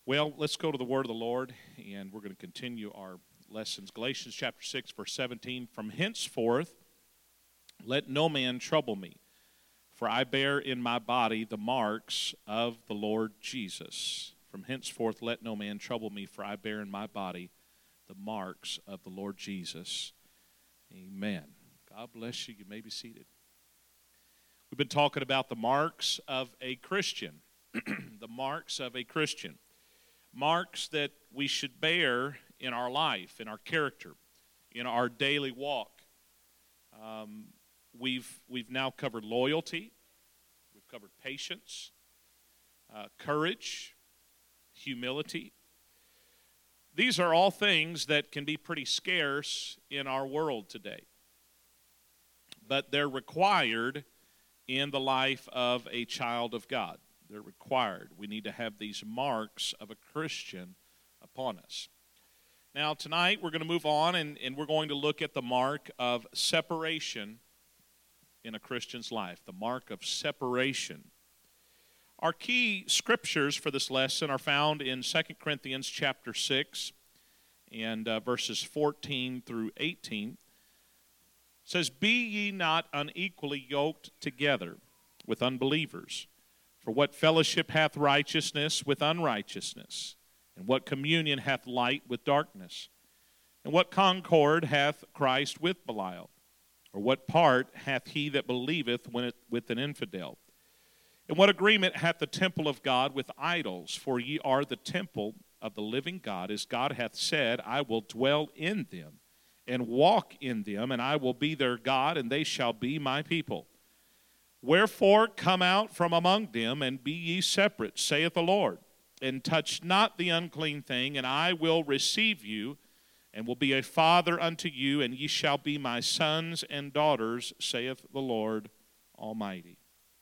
Well, let's go to the word of the Lord, and we're going to continue our lessons. Galatians chapter 6, verse 17. From henceforth, let no man trouble me, for I bear in my body the marks of the Lord Jesus. From henceforth, let no man trouble me, for I bear in my body the marks of the Lord Jesus. Amen. God bless you. You may be seated. We've been talking about the marks of a Christian. The marks of a Christian. Marks that we should bear in our life, in our character, in our daily walk. We've now covered loyalty, we've covered patience, courage, humility. These are all things that can be pretty scarce in our world today, but they're required in the life of a child of God. They're required. We need to have these marks of a Christian upon us. Now, tonight we're going to move on, and we're going to look at the mark of separation in a Christian's life. The mark of separation. Our key scriptures for this lesson are found in 2 Corinthians chapter 6 and verses 14 through 18. It says, "Be ye not unequally yoked together with unbelievers. For what fellowship hath righteousness with unrighteousness? And what communion hath light with darkness? And what concord hath Christ with Belial? Or what part hath he that believeth with an infidel? And what agreement hath the temple of God with idols? For ye are the temple of the living God, as God hath said, I will dwell in them, and walk in them, and I will be their God, and they shall be my people. Wherefore come out from among them, and be ye separate, saith the Lord, and touch not the unclean thing, and I will receive you, and will be a father unto you, and ye shall be my sons and daughters, saith the Lord Almighty."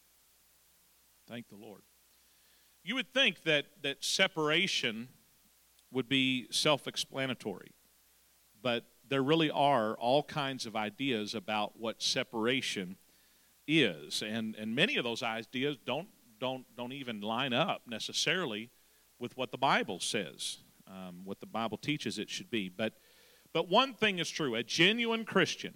Thank the Lord. You would think that separation would be self-explanatory, but there really are all kinds of ideas about what separation is, and many of those ideas don't even line up necessarily with what the Bible says, what the Bible teaches it should be. But one thing is true: a genuine Christian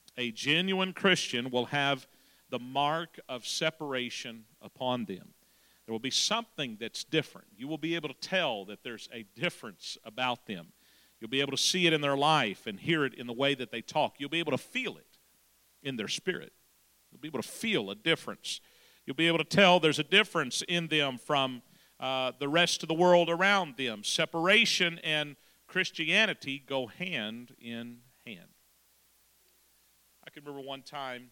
will have the mark of separation upon them. There will be something that's different. You will be able to tell that there's a difference about them. You'll be able to see it in their life and hear it in the way that they talk. You'll be able to feel it in their spirit. You'll be able to feel a difference. You'll be able to tell there's a difference in them from the rest of the world around them. Separation and Christianity go hand in hand. I can remember one time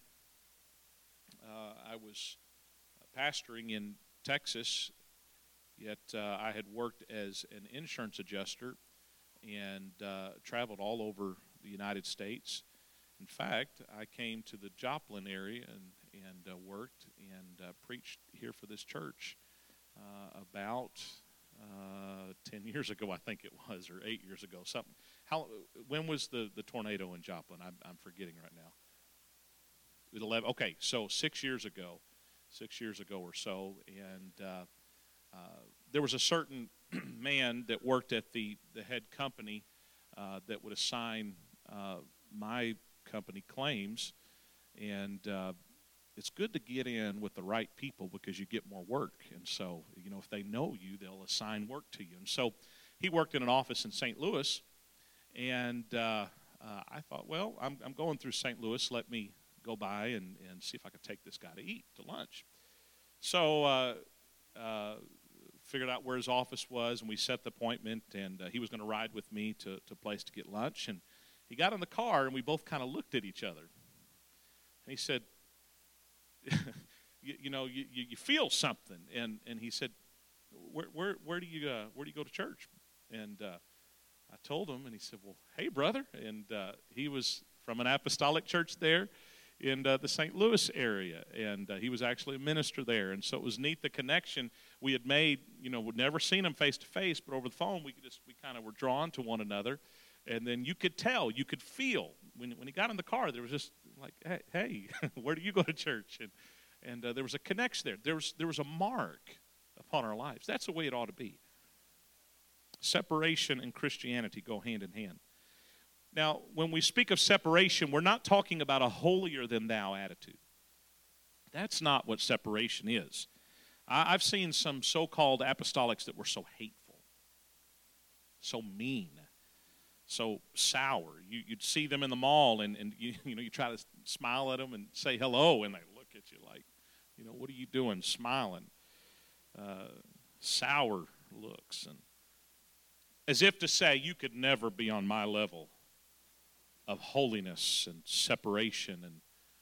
I was pastoring in Texas, yet I had worked as an insurance adjuster and traveled all over the United States. In fact, I came to the Joplin area and worked and preached here for this church about 10 years ago, I think it was, or 8 years ago. Something. When was the tornado in Joplin? I'm forgetting right now. 11. Okay, so 6 years ago or so, and there was a certain man that worked at the head company that would assign my company claims, and it's good to get in with the right people because you get more work. And so, if they know you, they'll assign work to you. And so he worked in an office in St. Louis, and I thought, well, I'm going through St. Louis. Let me go by and see if I could take this guy to lunch. So figured out where his office was, and we set the appointment, and he was going to ride with me to a place to get lunch. And he got in the car, and we both kind of looked at each other. And he said, you feel something. And he said, where do you go to church? And I told him, and he said, well, hey, brother. And he was from an apostolic church there in the St. Louis area, and he was actually a minister there. And so it was neat, the connection we had made. We'd never seen him face to face, but over the phone we kind of were drawn to one another. And then you could tell, you could feel when he got in the car, there was just like, hey, where do you go to church? And there was a connection there. There was a mark upon our lives. That's the way it ought to be. Separation and Christianity go hand in hand. Now, when we speak of separation, we're not talking about a holier-than-thou attitude. That's not what separation is. I've seen some so-called apostolics that were so hateful, so mean, so sour. You'd see them in the mall, and you try to smile at them and say hello, and they look at you like, what are you doing, smiling? Sour looks, and as if to say, you could never be on my level of holiness and separation. And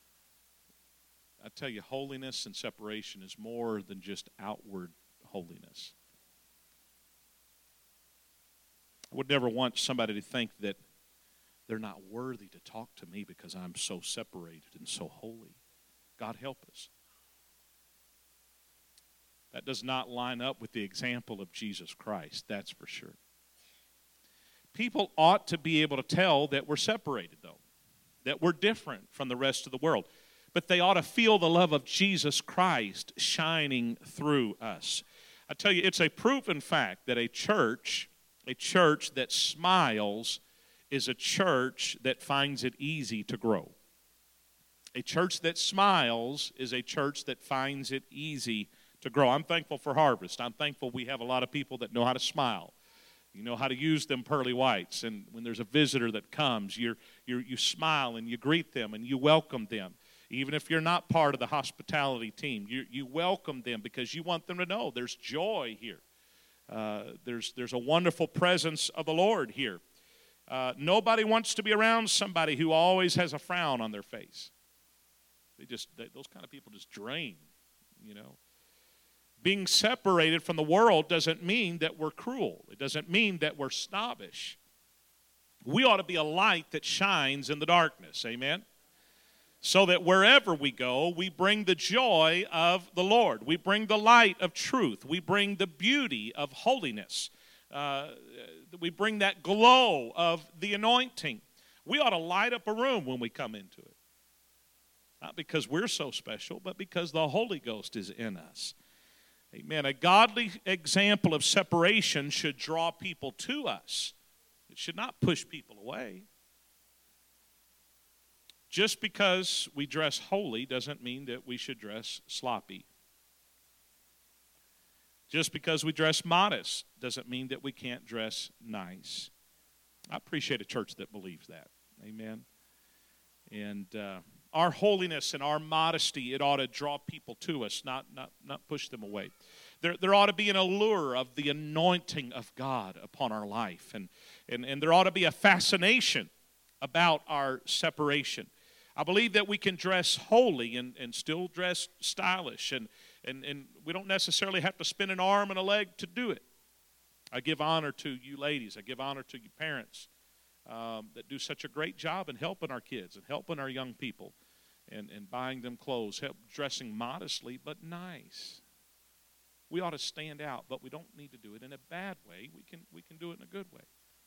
I tell you, holiness and separation is more than just outward holiness. I would never want somebody to think that they're not worthy to talk to me because I'm so separated and so holy. God help us. That does not line up with the example of Jesus Christ, that's for sure. People ought to be able to tell that we're separated, though, that we're different from the rest of the world. But they ought to feel the love of Jesus Christ shining through us. I tell you, it's a proven fact that a church that smiles is a church that finds it easy to grow. A church that smiles is a church that finds it easy to grow. I'm thankful for Harvest. I'm thankful we have a lot of people that know how to smile. You know how to use them pearly whites. And when there's a visitor that comes, you smile and you greet them and you welcome them. Even if you're not part of the hospitality team, you welcome them because you want them to know there's joy here. There's a wonderful presence of the Lord here. Nobody wants to be around somebody who always has a frown on their face. Those kind of people just drain, Being separated from the world doesn't mean that we're cruel. It doesn't mean that we're snobbish. We ought to be a light that shines in the darkness, amen? So that wherever we go, we bring the joy of the Lord. We bring the light of truth. We bring the beauty of holiness. We bring that glow of the anointing. We ought to light up a room when we come into it. Not because we're so special, but because the Holy Ghost is in us. Amen. A godly example of separation should draw people to us. It should not push people away. Just because we dress holy doesn't mean that we should dress sloppy. Just because we dress modest doesn't mean that we can't dress nice. I appreciate a church that believes that. Amen. And our holiness and our modesty, it ought to draw people to us, not push them away. There ought to be an allure of the anointing of God upon our life. And there ought to be a fascination about our separation. I believe that we can dress holy and still dress stylish. And we don't necessarily have to spend an arm and a leg to do it. I give honor to you ladies. I give honor to you parents that do such a great job in helping our kids and helping our young people and buying them clothes, dressing modestly but nice. We ought to stand out, but we don't need to do it in a bad way. We can do it in a good way.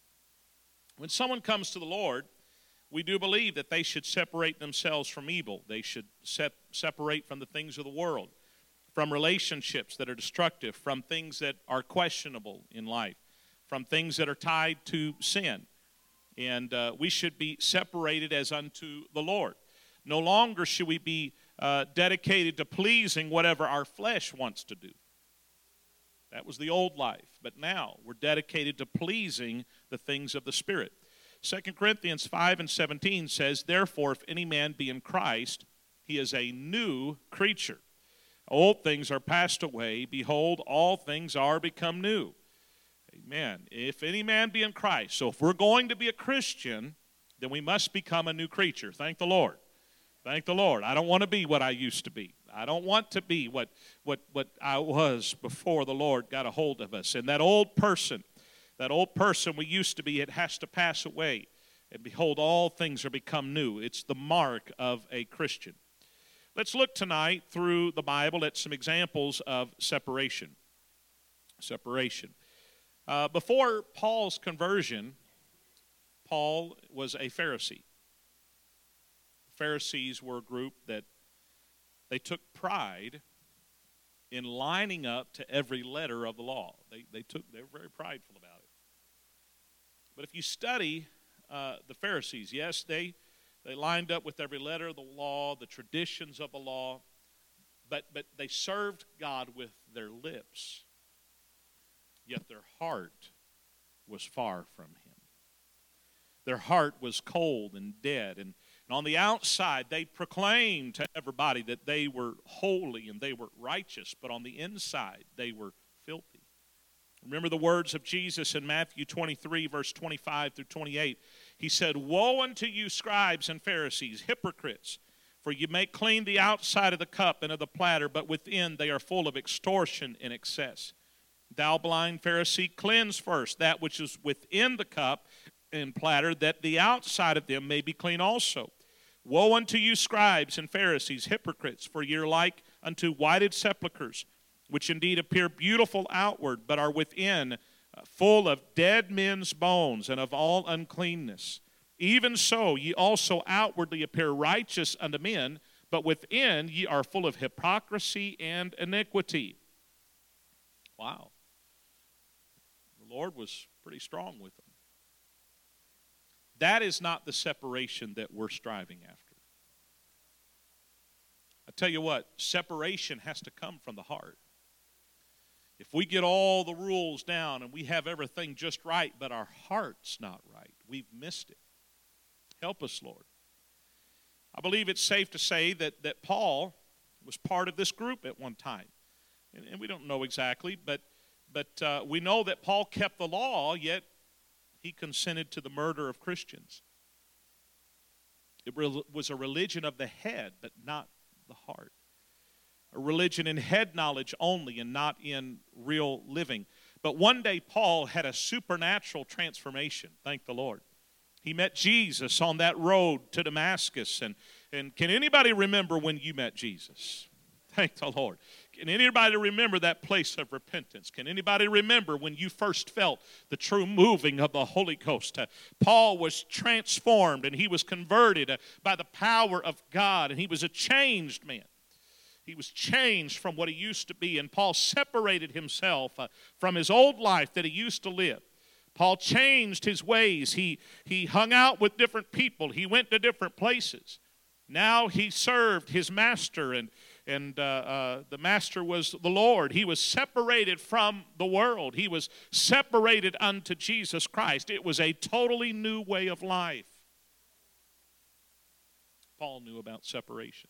When someone comes to the Lord, we do believe that they should separate themselves from evil. They should separate from the things of the world, from relationships that are destructive, from things that are questionable in life, from things that are tied to sin. And we should be separated as unto the Lord. No longer should we be dedicated to pleasing whatever our flesh wants to do. That was the old life. But now we're dedicated to pleasing the things of the Spirit. 2 Corinthians 5:17 says, "Therefore, if any man be in Christ, he is a new creature. Old things are passed away. Behold, all things are become new." Amen. If any man be in Christ. So if we're going to be a Christian, then we must become a new creature. Thank the Lord. Thank the Lord. I don't want to be what I used to be. I don't want to be what I was before the Lord got a hold of us. And that old person we used to be, it has to pass away. And behold, all things are become new. It's the mark of a Christian. Let's look tonight through the Bible at some examples of separation. Separation. Before Paul's conversion, Paul was a Pharisee. Pharisees were a group that they took pride in lining up to every letter of the law. They were very prideful about it. But if you study the Pharisees, yes, they lined up with every letter of the law, the traditions of the law, but they served God with their lips, yet their heart was far from him. Their heart was cold and dead, and on the outside they proclaimed to everybody that they were holy and they were righteous, but on the inside they were filthy. Remember the words of Jesus in Matthew 23, verse 25 through 28. He said, "Woe unto you, scribes and Pharisees, hypocrites! For you make clean the outside of the cup and of the platter, but within they are full of extortion and excess. Thou blind Pharisee, cleanse first that which is within the cup and platter, that the outside of them may be clean also. Woe unto you, scribes and Pharisees, hypocrites! For ye are like unto whited sepulchres, which indeed appear beautiful outward, but are within full of dead men's bones and of all uncleanness. Even so, ye also outwardly appear righteous unto men, but within ye are full of hypocrisy and iniquity." Wow. The Lord was pretty strong with them. That is not the separation that we're striving after. I tell you what, separation has to come from the heart. If we get all the rules down and we have everything just right, but our heart's not right, we've missed it. Help us, Lord. I believe it's safe to say that Paul was part of this group at one time. And we don't know exactly, but we know that Paul kept the law, yet he consented to the murder of Christians. It was a religion of the head, but not the heart. A religion in head knowledge only and not in real living. But one day Paul had a supernatural transformation, thank the Lord. He met Jesus on that road to Damascus. And can anybody remember when you met Jesus? Thank the Lord. Can anybody remember that place of repentance? Can anybody remember when you first felt the true moving of the Holy Ghost? Paul was transformed and he was converted by the power of God, and he was a changed man. He was changed from what he used to be, and Paul separated himself from his old life that he used to live. Paul changed his ways. He hung out with different people. He went to different places. Now he served his master, and the master was the Lord. He was separated from the world. He was separated unto Jesus Christ. It was a totally new way of life. Paul knew about separation.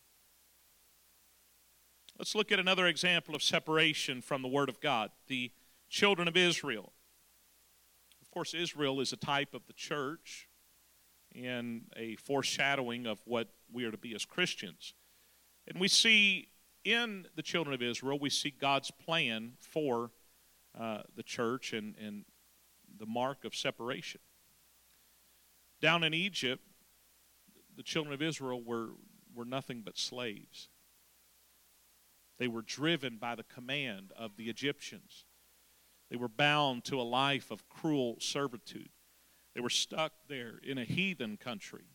Let's look at another example of separation from the Word of God. The children of Israel. Of course, Israel is a type of the church and a foreshadowing of what we are to be as Christians. And we see in the children of Israel, we see God's plan for the church and the mark of separation. Down in Egypt, the children of Israel were nothing but slaves. They were driven by the command of the Egyptians. They were bound to a life of cruel servitude. They were stuck there in a heathen country.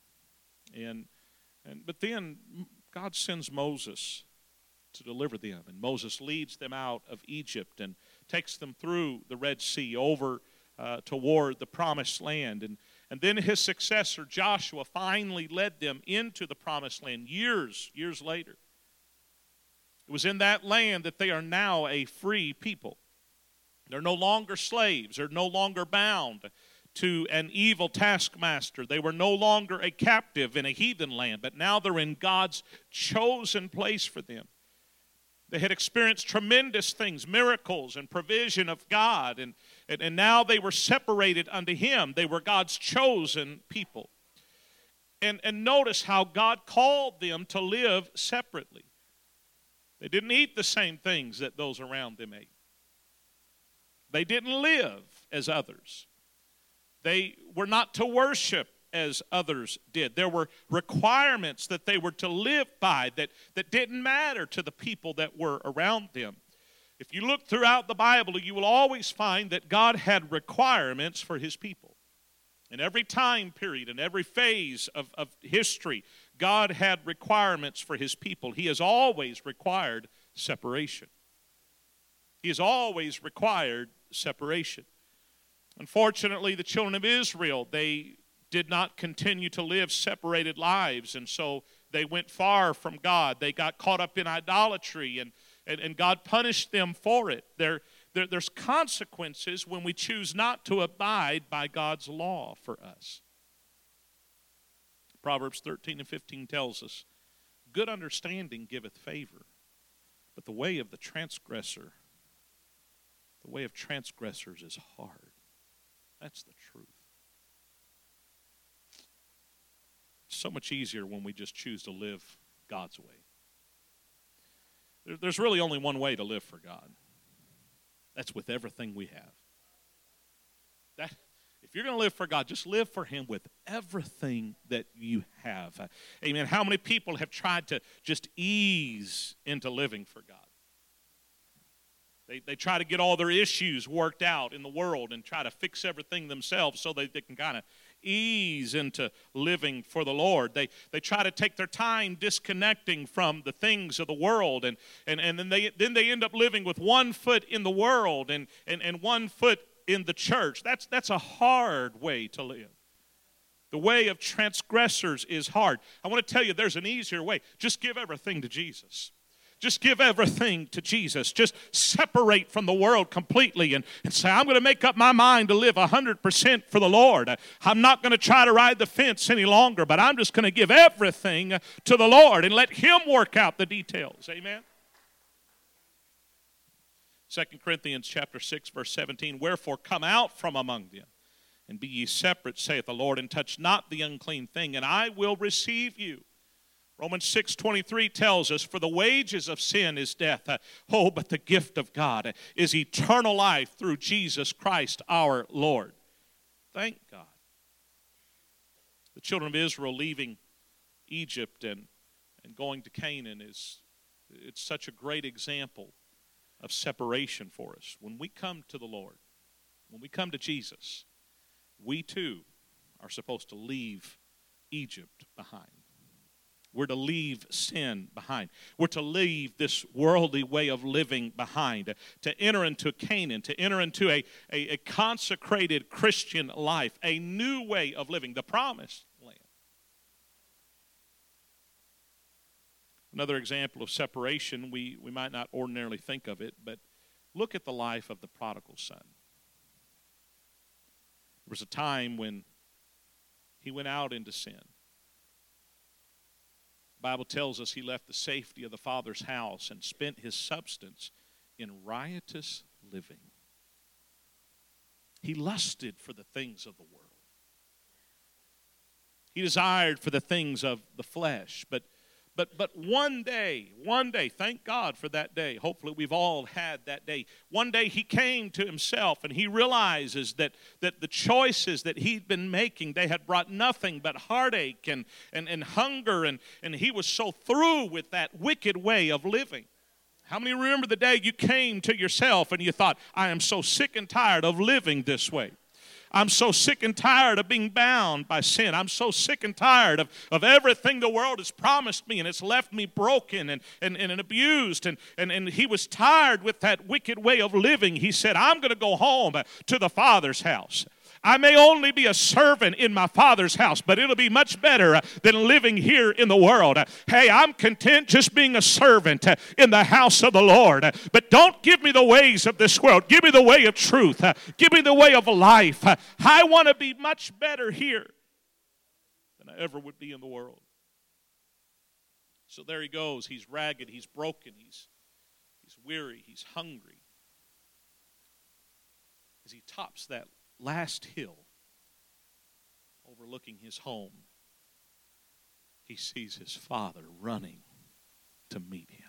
But then God sends Moses to deliver them. And Moses leads them out of Egypt and takes them through the Red Sea over toward the Promised Land. And then his successor, Joshua, finally led them into the Promised Land years later. It was in that land that they are now a free people. They're no longer slaves. They're no longer bound to an evil taskmaster. They were no longer a captive in a heathen land, but now they're in God's chosen place for them. They had experienced tremendous things, miracles and provision of God, and now they were separated unto Him. They were God's chosen people. And notice how God called them to live separately. They didn't eat the same things that those around them ate. They didn't live as others. They were not to worship as others did. There were requirements that they were to live by that didn't matter to the people that were around them. If you look throughout the Bible, you will always find that God had requirements for His people. In every time period, in every phase of history, God had requirements for His people. He has always required separation. He has always required separation. Unfortunately, the children of Israel, they did not continue to live separated lives, and so they went far from God. They got caught up in idolatry, and God punished them for it. There's consequences when we choose not to abide by God's law for us. Proverbs 13 and 15 tells us, good understanding giveth favor, but the way of transgressors is hard. That's the truth. It's so much easier when we just choose to live God's way. There's really only one way to live for God. That's with everything we have. If you're going to live for God, just live for Him with everything that you have. Amen. How many people have tried to just ease into living for God? They try to get all their issues worked out in the world and try to fix everything themselves so they can kind of ease into living for the Lord. They try to take their time disconnecting from the things of the world, and then they end up living with one foot in the world and one foot in the church. That's a hard way to live. The way of transgressors is hard. I want to tell you there's an easier way. Just give everything to Jesus. Just give everything to Jesus. Just separate from the world completely and say, I'm going to make up my mind to live 100% for the Lord. I'm not going to try to ride the fence any longer, but I'm just going to give everything to the Lord and let Him work out the details. Amen? 2 Corinthians chapter 6, verse 17, wherefore come out from among them, and be ye separate, saith the Lord, and touch not the unclean thing, and I will receive you. Romans 6:23 tells us, for the wages of sin is death. But the gift of God is eternal life through Jesus Christ our Lord. Thank God. The children of Israel leaving Egypt and going to Canaan it's such a great example of separation for us. When we come to the Lord, when we come to Jesus, we too are supposed to leave Egypt behind. We're to leave sin behind. We're to leave this worldly way of living behind, to enter into Canaan, to enter into a consecrated Christian life, a new way of living, the promised land. Another example of separation, we might not ordinarily think of it, but look at the life of the prodigal son. There was a time when he went out into sin. The Bible tells us he left the safety of the Father's house and spent his substance in riotous living. He lusted for the things of the world. He desired for the things of the flesh. But one day, thank God for that day. Hopefully we've all had that day. One day he came to himself and he realizes that the choices that he'd been making, they had brought nothing but heartache and hunger, and he was so through with that wicked way of living. How many remember the day you came to yourself and you thought, I am so sick and tired of living this way? I'm so sick and tired of being bound by sin. I'm so sick and tired of everything the world has promised me, and it's left me broken and abused. And he was tired with that wicked way of living. He said, I'm going to go home to the Father's house. I may only be a servant in my Father's house, but it'll be much better than living here in the world. Hey, I'm content just being a servant in the house of the Lord. But don't give me the ways of this world. Give me the way of truth. Give me the way of life. I want to be much better here than I ever would be in the world. So there he goes. He's ragged. He's broken. He's weary. He's hungry. As he tops that last hill overlooking his home, he sees his father running to meet him.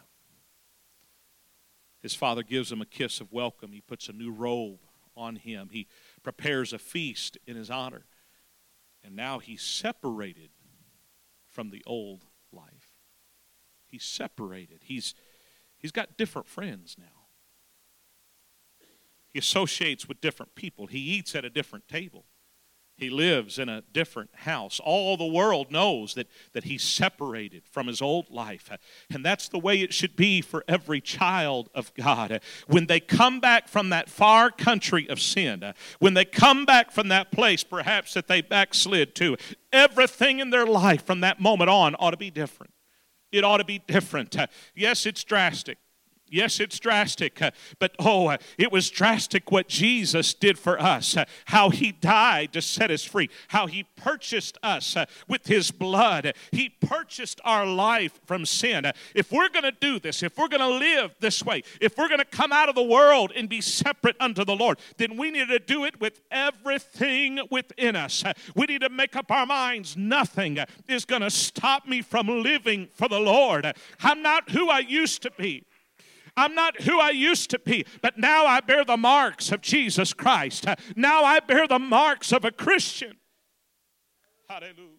His father gives him a kiss of welcome. He puts a new robe on him. He prepares a feast in his honor. And now he's separated from the old life. He's separated. He's got different friends now. He associates with different people. He eats at a different table. He lives in a different house. All the world knows that he's separated from his old life. And that's the way it should be for every child of God. When they come back from that far country of sin, when they come back from that place perhaps that they backslid to, everything in their life from that moment on ought to be different. It ought to be different. Yes, it's drastic. Yes, it's drastic, but it was drastic what Jesus did for us, how he died to set us free, how he purchased us with his blood. He purchased our life from sin. If we're going to do this, if we're going to live this way, if we're going to come out of the world and be separate unto the Lord, then we need to do it with everything within us. We need to make up our minds. Nothing is going to stop me from living for the Lord. I'm not who I used to be. I'm not who I used to be, but now I bear the marks of Jesus Christ. Now I bear the marks of a Christian. Hallelujah.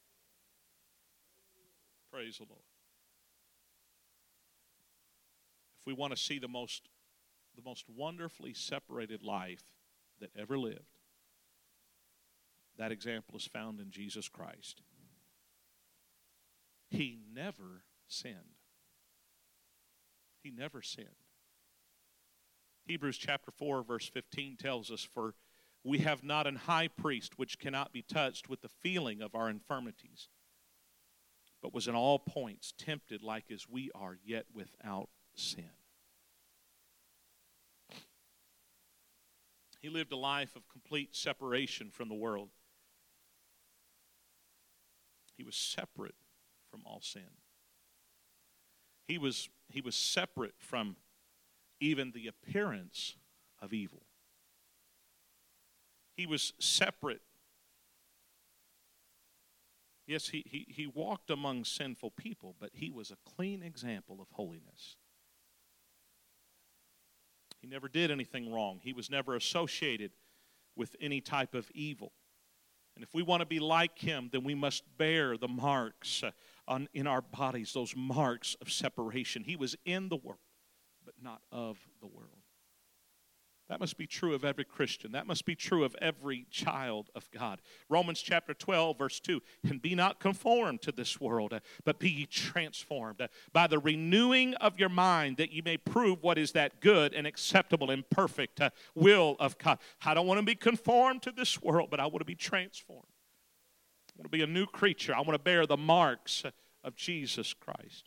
Praise the Lord. If we want to see the most wonderfully separated life that ever lived, that example is found in Jesus Christ. He never sinned. He never sinned. Hebrews chapter 4, verse 15 tells us, "For we have not an high priest which cannot be touched with the feeling of our infirmities, but was in all points tempted like as we are, yet without sin." He lived a life of complete separation from the world. He was separate from all sin. He was separate from even the appearance of evil. He was separate. Yes, he walked among sinful people, but he was a clean example of holiness. He never did anything wrong. He was never associated with any type of evil. And if we want to be like him, then we must bear the marks in our bodies, those marks of separation. He was in the world, but not of the world. That must be true of every Christian. That must be true of every child of God. Romans chapter 12, verse 2, "And be not conformed to this world, but be ye transformed by the renewing of your mind, that ye may prove what is that good and acceptable and perfect will of God." I don't want to be conformed to this world, but I want to be transformed. I want to be a new creature. I want to bear the marks of Jesus Christ.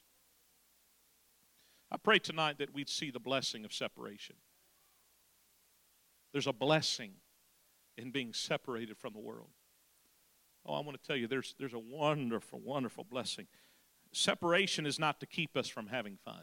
I pray tonight that we'd see the blessing of separation. There's a blessing in being separated from the world. Oh, I want to tell you, there's a wonderful, wonderful blessing. Separation is not to keep us from having fun.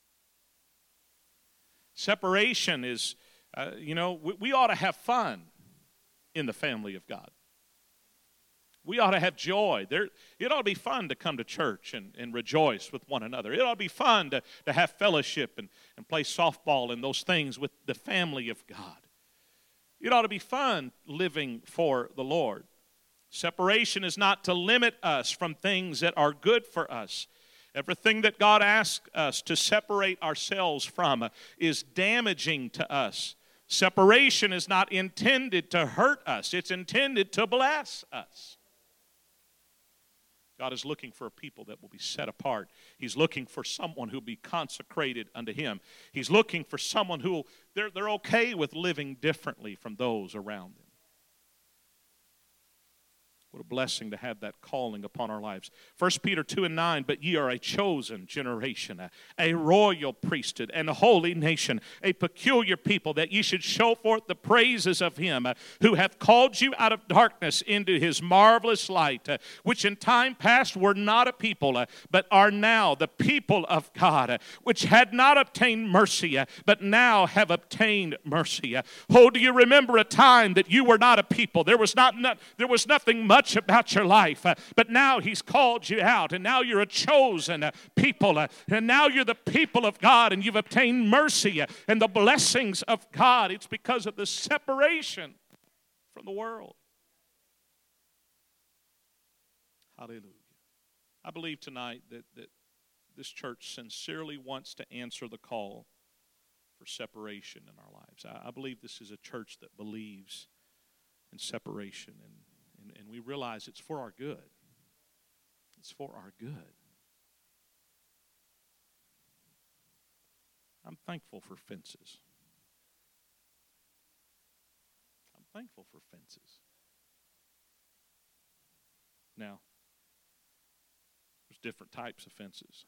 Separation is, we ought to have fun in the family of God. We ought to have joy. It ought to be fun to come to church and rejoice with one another. It ought to be fun to have fellowship and play softball and those things with the family of God. It ought to be fun living for the Lord. Separation is not to limit us from things that are good for us. Everything that God asks us to separate ourselves from is damaging to us. Separation is not intended to hurt us. It's intended to bless us. God is looking for a people that will be set apart. He's looking for someone who will be consecrated unto him. He's looking for someone who they're okay with living differently from those around them. What a blessing to have that calling upon our lives. 1 Peter 2:9, "But ye are a chosen generation, a royal priesthood, and a holy nation, a peculiar people, that ye should show forth the praises of him who hath called you out of darkness into his marvelous light, which in time past were not a people, but are now the people of God, which had not obtained mercy, but now have obtained mercy." Oh, do you remember a time that you were not a people? There was nothing much about your life, but now he's called you out, and now you're a chosen people, and now you're the people of God, and you've obtained mercy and the blessings of God. It's because of the separation from the world. Hallelujah. I believe tonight that this church sincerely wants to answer the call for separation in our lives. I believe this is a church that believes in separation, and and we realize it's for our good. It's for our good. I'm thankful for fences. I'm thankful for fences. Now, there's different types of fences.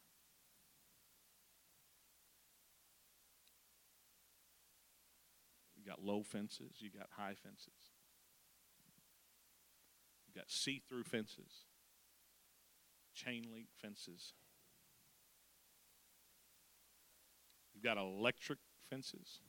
You got low fences, you got high fences. You got see-through fences, chain link fences. You've got electric fences.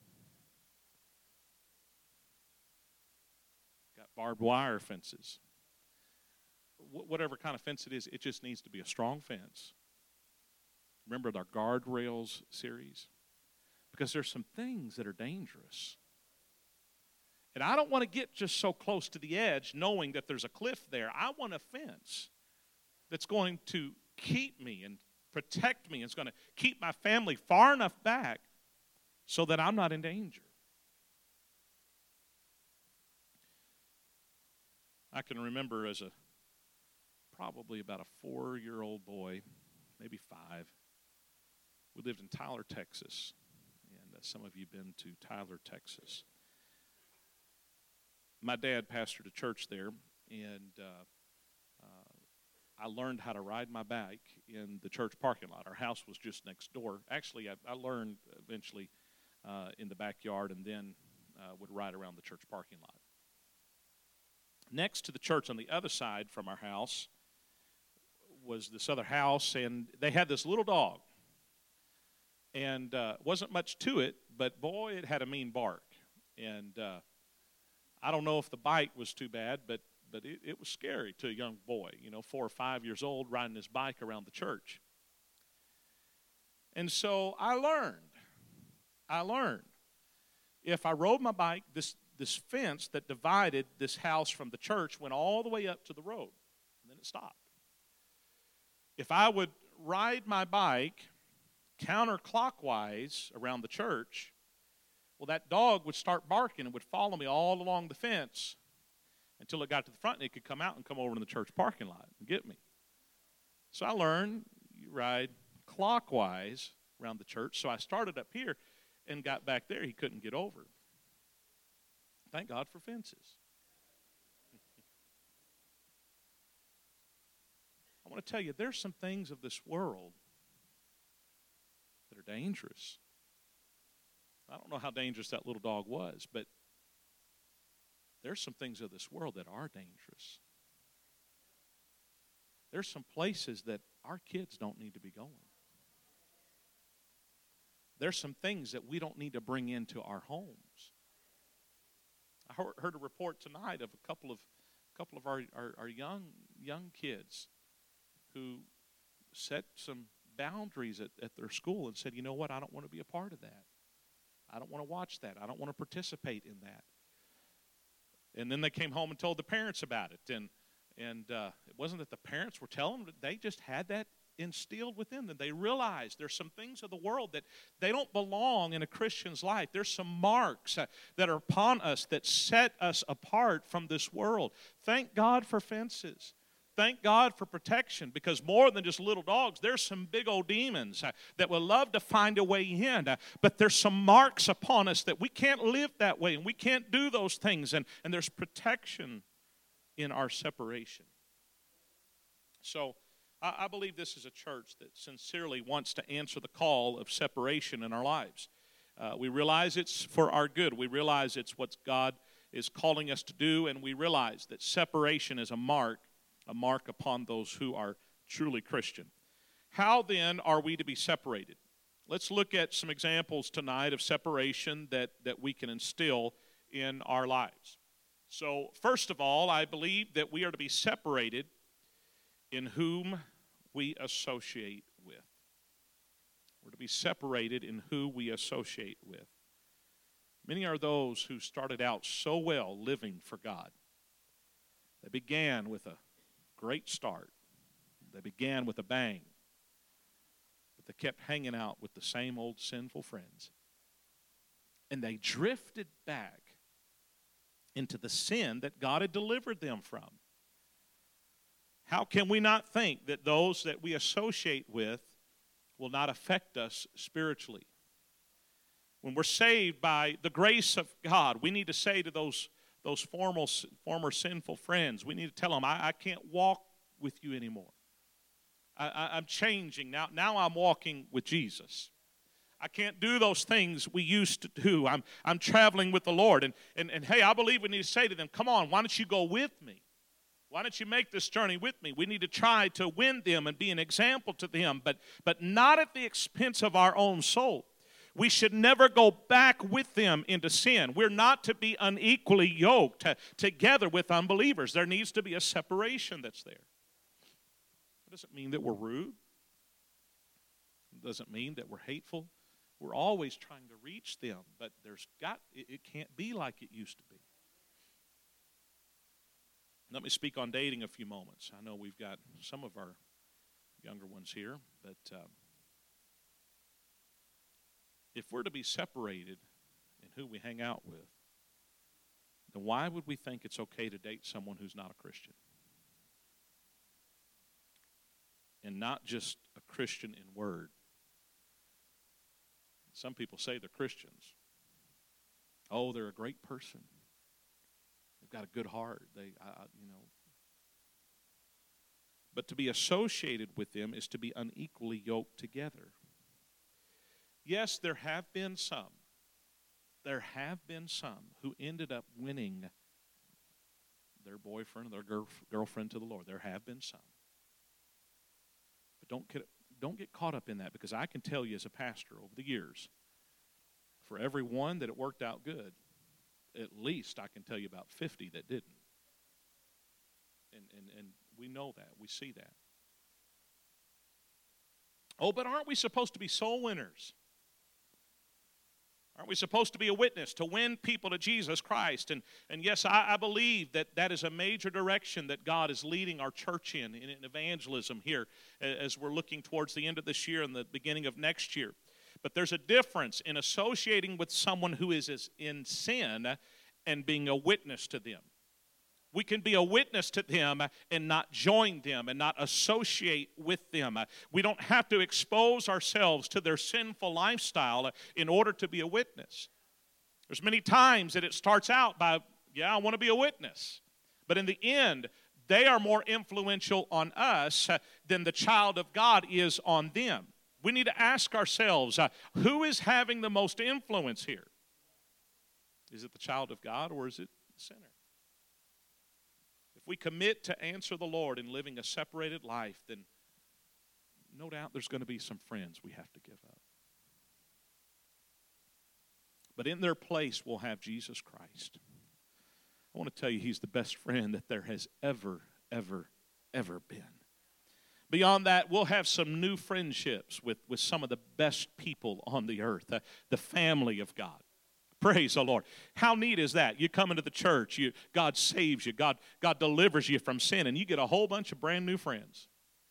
Got barbed wire fences. Whatever kind of fence it is, it just needs to be a strong fence. Remember our guardrails series? Because there's some things that are dangerous. And I don't want to get just so close to the edge knowing that there's a cliff there. I want a fence that's going to keep me and protect me. It's going to keep my family far enough back so that I'm not in danger. I can remember as probably about a 4-year-old boy, maybe 5. We lived in Tyler, Texas. And some of you have been to Tyler, Texas. My dad pastored a church there, and I learned how to ride my bike in the church parking lot. Our house was just next door. Actually, I learned eventually in the backyard and then would ride around the church parking lot. Next to the church on the other side from our house was this other house, and they had this little dog. And wasn't much to it, but boy, it had a mean bark. And I don't know if the bite was too bad, but it was scary to a young boy, 4 or 5 years old, riding his bike around the church. And so I learned. If I rode my bike, this fence that divided this house from the church went all the way up to the road, and then it stopped. If I would ride my bike counterclockwise around the church, well, that dog would start barking and would follow me all along the fence until it got to the front, and it could come out and come over to the church parking lot and get me. So I learned you ride clockwise around the church. So I started up here and got back there. He couldn't get over. Thank God for fences. I want to tell you, there's some things of this world that are dangerous. I don't know how dangerous that little dog was, but there's some things of this world that are dangerous. There's some places that our kids don't need to be going. There's some things that we don't need to bring into our homes. I heard a report tonight of a couple of our young kids who set some boundaries at their school and said, you know what, I don't want to be a part of that. I don't want to watch that. I don't want to participate in that. And then they came home and told the parents about it. And it wasn't that the parents were telling them, they just had that instilled within them. They realized there's some things of the world that they don't belong in a Christian's life. There's some marks that are upon us that set us apart from this world. Thank God for fences. Thank God for protection, because more than just little dogs, there's some big old demons that will love to find a way in. But there's some marks upon us that we can't live that way, and we can't do those things. And there's protection in our separation. So I believe this is a church that sincerely wants to answer the call of separation in our lives. We realize it's for our good. We realize it's what God is calling us to do, and we realize that separation is a mark upon those who are truly Christian. How then are we to be separated? Let's look at some examples tonight of separation that we can instill in our lives. So, first of all, I believe that we are to be separated in whom we associate with. We're to be separated in who we associate with. Many are those who started out so well living for God. They began with a great start. They began with a bang. But they kept hanging out with the same old sinful friends. And they drifted back into the sin that God had delivered them from. How can we not think that those that we associate with will not affect us spiritually? When we're saved by the grace of God, we need to say to those former sinful friends, we need to tell them, I can't walk with you anymore. I'm changing now. Now I'm walking with Jesus. I can't do those things we used to do. I'm traveling with the Lord. And hey, I believe we need to say to them, come on, why don't you go with me? Why don't you make this journey with me? We need to try to win them and be an example to them, but not at the expense of our own soul. We should never go back with them into sin. We're not to be unequally yoked together with unbelievers. There needs to be a separation that's there. It doesn't mean that we're rude. It doesn't mean that we're hateful. We're always trying to reach them, but it can't be like it used to be. Let me speak on dating a few moments. I know we've got some of our younger ones here, but if we're to be separated in who we hang out with, then why would we think it's okay to date someone who's not a Christian? And not just a Christian in word. Some people say they're Christians. Oh, they're a great person. They've got a good heart. But to be associated with them is to be unequally yoked together. Yes, there have been some who ended up winning their boyfriend or their girlfriend to the Lord. There have been some. But don't get caught up in that, because I can tell you as a pastor over the years, for every one that it worked out good, at least I can tell you about 50 that didn't. And we know that. We see that. Oh, but aren't we supposed to be soul winners? Aren't we supposed to be a witness, to win people to Jesus Christ? And yes, I believe that is a major direction that God is leading our church in evangelism here as we're looking towards the end of this year and the beginning of next year. But there's a difference in associating with someone who is in sin and being a witness to them. We can be a witness to them and not join them and not associate with them. We don't have to expose ourselves to their sinful lifestyle in order to be a witness. There's many times that it starts out by, I want to be a witness. But in the end, they are more influential on us than the child of God is on them. We need to ask ourselves, who is having the most influence here? Is it the child of God or is it the sinner? If we commit to answer the Lord in living a separated life, then no doubt there's going to be some friends we have to give up. But in their place, we'll have Jesus Christ. I want to tell you, He's the best friend that there has ever been. Beyond that, we'll have some new friendships with some of the best people on the earth, the family of God. Praise the Lord. How neat is that? You come into the church, God saves you, God delivers you from sin, and you get a whole bunch of brand new friends.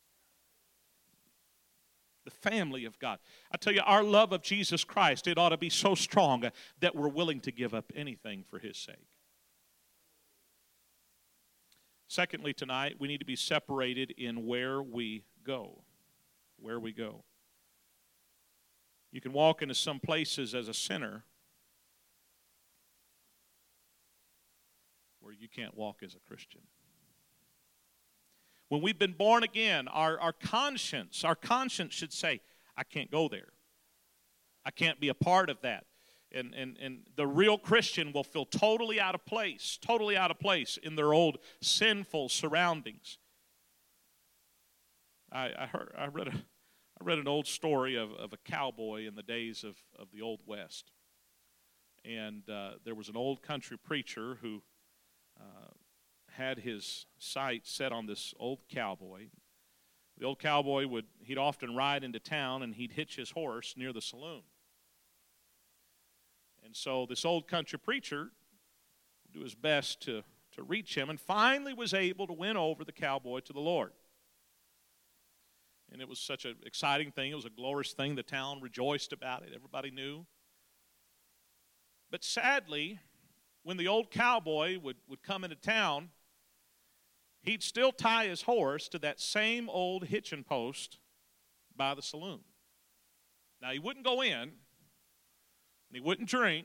The family of God. I tell you, our love of Jesus Christ, it ought to be so strong that we're willing to give up anything for His sake. Secondly, tonight, we need to be separated in where we go. Where we go. You can walk into some places as a sinner where you can't walk as a Christian. When we've been born again, our conscience should say, I can't go there. I can't be a part of that. And the real Christian will feel totally out of place in their old sinful surroundings. I read an old story of a cowboy in the days of the Old West. And there was an old country preacher who had his sights set on this old cowboy. The old cowboy he'd often ride into town and he'd hitch his horse near the saloon. And so this old country preacher would do his best to reach him and finally was able to win over the cowboy to the Lord. And it was such an exciting thing. It was a glorious thing. The town rejoiced about it. Everybody knew. But sadly, when the old cowboy would come into town, he'd still tie his horse to that same old hitching post by the saloon. Now, he wouldn't go in, and he wouldn't drink,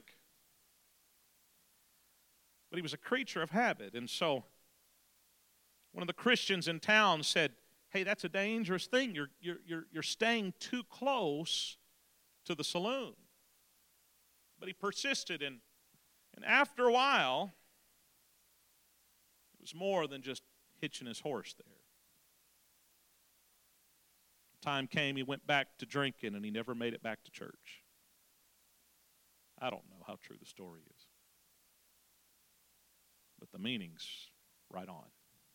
but he was a creature of habit. And so one of the Christians in town said, hey, that's a dangerous thing. You're staying too close to the saloon. But he persisted, and after a while, it was more than just hitching his horse there. Time came, he went back to drinking, and he never made it back to church. I don't know how true the story is, but the meaning's right on.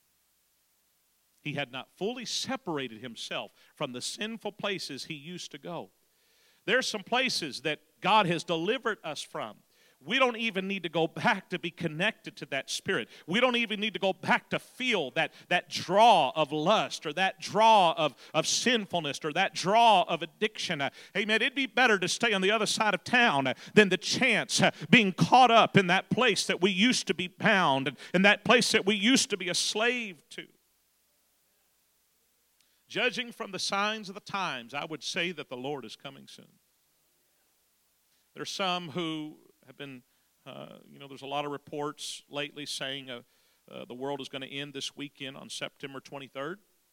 He had not fully separated himself from the sinful places he used to go. There's some places that God has delivered us from. We don't even need to go back to be connected to that spirit. We don't even need to go back to feel that draw of lust or that draw of sinfulness or that draw of addiction. Amen. It'd be better to stay on the other side of town than the chance being caught up in that place that we used to be bound and that place that we used to be a slave to. Judging from the signs of the times, I would say that the Lord is coming soon. There's some who have been, there's a lot of reports lately saying the world is going to end this weekend on September 23rd.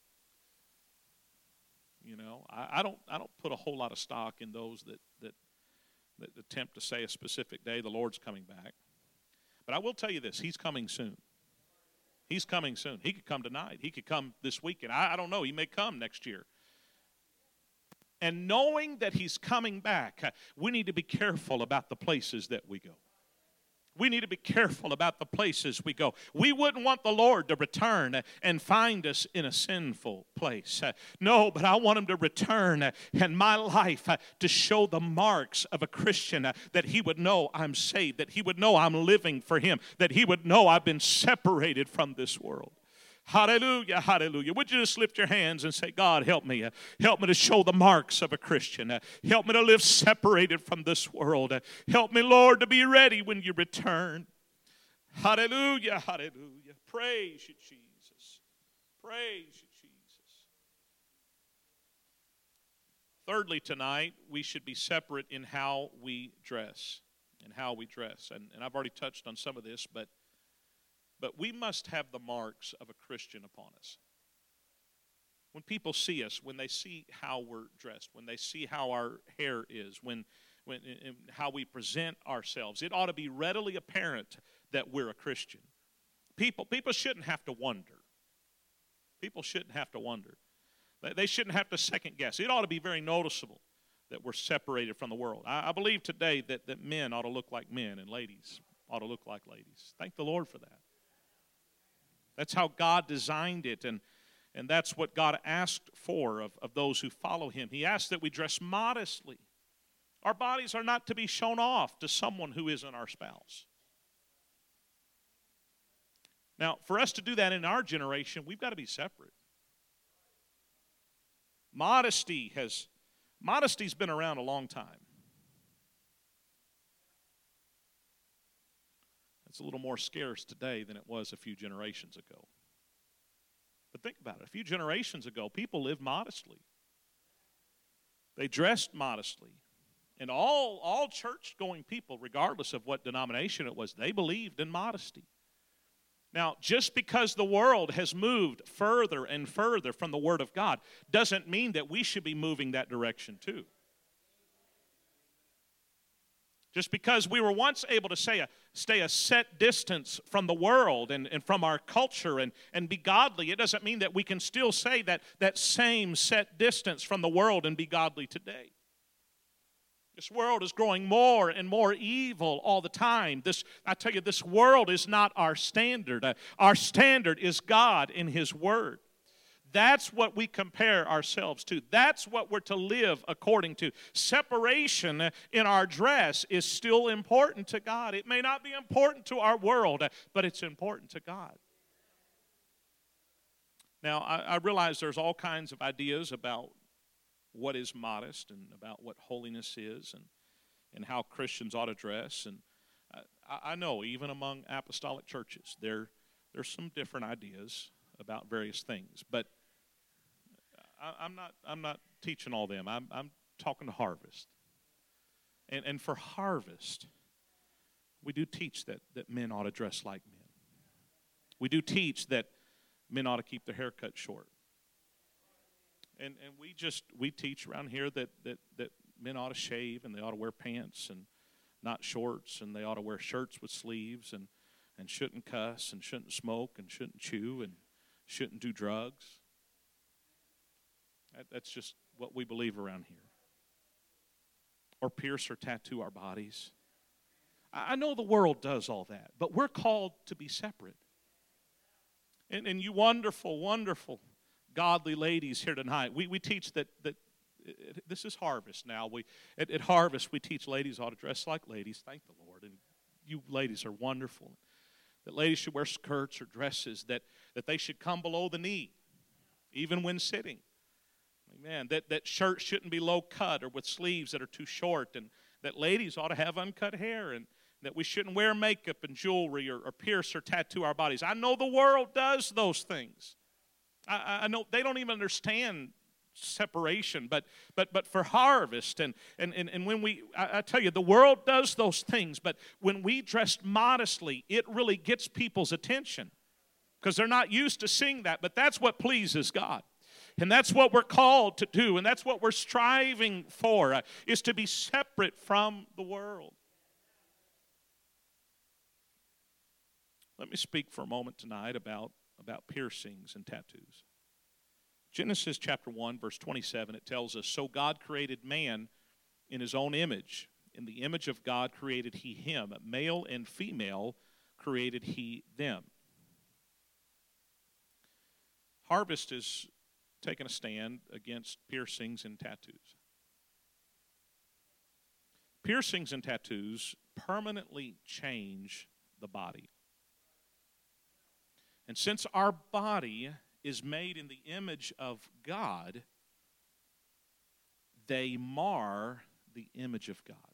I don't put a whole lot of stock in those that attempt to say a specific day the Lord's coming back. But I will tell you this, He's coming soon. He's coming soon. He could come tonight. He could come this weekend. I don't know. He may come next year. And knowing that He's coming back, we need to be careful about the places that we go. We need to be careful about the places we go. We wouldn't want the Lord to return and find us in a sinful place. No, but I want Him to return in my life to show the marks of a Christian, that He would know I'm saved, that He would know I'm living for Him, that He would know I've been separated from this world. Hallelujah, hallelujah. Would you just lift your hands and say, God, help me. Help me to show the marks of a Christian. Help me to live separated from this world. Help me, Lord, to be ready when you return. Hallelujah, hallelujah. Praise you, Jesus. Praise you, Jesus. Thirdly, tonight, we should be separate in how we dress. And I've already touched on some of this, but we must have the marks of a Christian upon us. When people see us, when they see how we're dressed, when they see how our hair is, when how we present ourselves, it ought to be readily apparent that we're a Christian. People shouldn't have to wonder. People shouldn't have to wonder. They shouldn't have to second guess. It ought to be very noticeable that we're separated from the world. I believe today that men ought to look like men and ladies ought to look like ladies. Thank the Lord for that. That's how God designed it, and that's what God asked for of those who follow Him. He asked that we dress modestly. Our bodies are not to be shown off to someone who isn't our spouse. Now, for us to do that in our generation, we've got to be separate. Modesty's been around a long time. It's a little more scarce today than it was a few generations ago. But think about it. A few generations ago, people lived modestly. They dressed modestly. And all church-going people, regardless of what denomination it was, they believed in modesty. Now, just because the world has moved further and further from the Word of God doesn't mean that we should be moving that direction too. Just because we were once able to stay a set distance from the world and from our culture and be godly, it doesn't mean that we can still say that same set distance from the world and be godly today. This world is growing more and more evil all the time. I tell you, this world is not our standard. Our standard is God in His Word. That's what we compare ourselves to. That's what we're to live according to. Separation in our dress is still important to God. It may not be important to our world, but it's important to God. Now, I realize there's all kinds of ideas about what is modest and about what holiness is and how Christians ought to dress. And I know even among apostolic churches, there's some different ideas about various things. But I'm not teaching all them. I'm talking to Harvest. And for Harvest, we do teach that men ought to dress like men. We do teach that men ought to keep their hair cut short. And we teach around here that men ought to shave and they ought to wear pants and not shorts, and they ought to wear shirts with sleeves and shouldn't cuss and shouldn't smoke and shouldn't chew and shouldn't do drugs. That's just what we believe around here. Or pierce or tattoo our bodies. I know the world does all that, but we're called to be separate. And you wonderful, wonderful, godly ladies here tonight, we teach that this is Harvest now. At Harvest, we teach ladies ought to dress like ladies. Thank the Lord. And you ladies are wonderful. That ladies should wear skirts or dresses, that they should come below the knee, even when sitting. Amen. That shirts shouldn't be low cut or with sleeves that are too short, and that ladies ought to have uncut hair, and that we shouldn't wear makeup and jewelry or pierce or tattoo our bodies. I know the world does those things. I know they don't even understand separation, but for Harvest and when I tell you, the world does those things, but when we dress modestly, it really gets people's attention because they're not used to seeing that, but that's what pleases God. And that's what we're called to do, and that's what we're striving for, is to be separate from the world. Let me speak for a moment tonight about piercings and tattoos. Genesis chapter 1, verse 27, it tells us, "So God created man in his own image. In the image of God created he him. Male and female created he them." Harvest is taking a stand against piercings and tattoos. Piercings and tattoos permanently change the body. And since our body is made in the image of God, they mar the image of God.